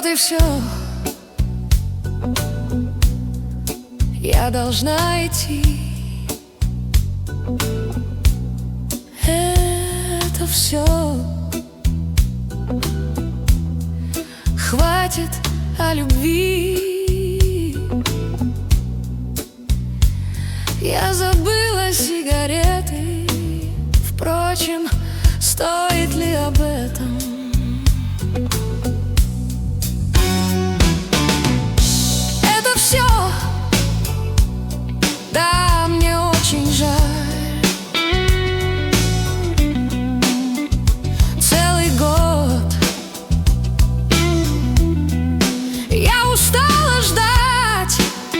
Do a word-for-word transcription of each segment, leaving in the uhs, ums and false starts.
Вот и все. Я должна идти. Это все. Хватит о любви. Я забыла сигареты. Впрочем, стоит ли об этом? Это все. Да, мне очень жаль. Целый год я устала ждать.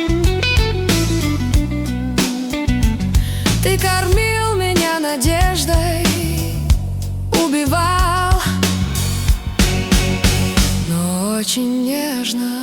Ты кормил меня надеждой, убивал, но очень нежно.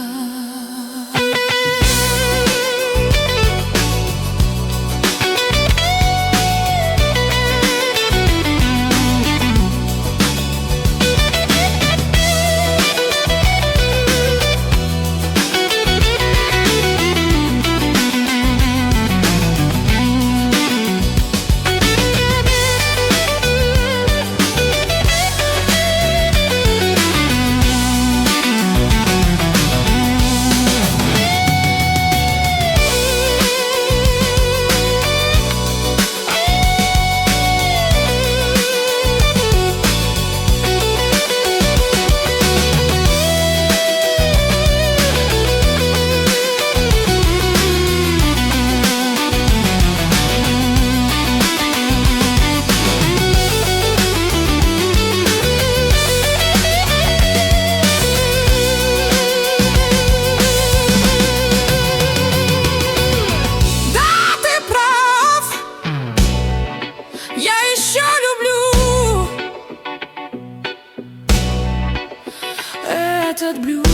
Этот блюз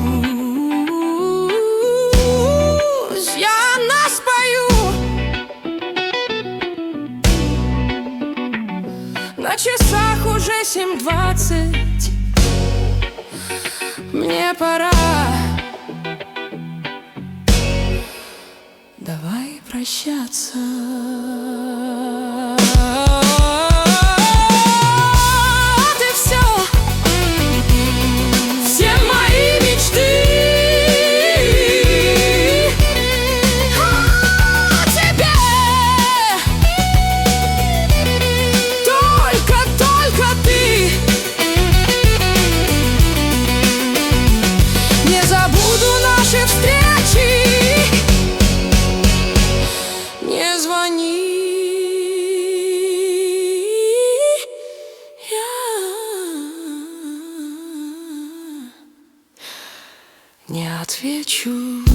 я нас пою. На часах уже семь двадцать. Мне пора. Давай прощаться. Не отвечу.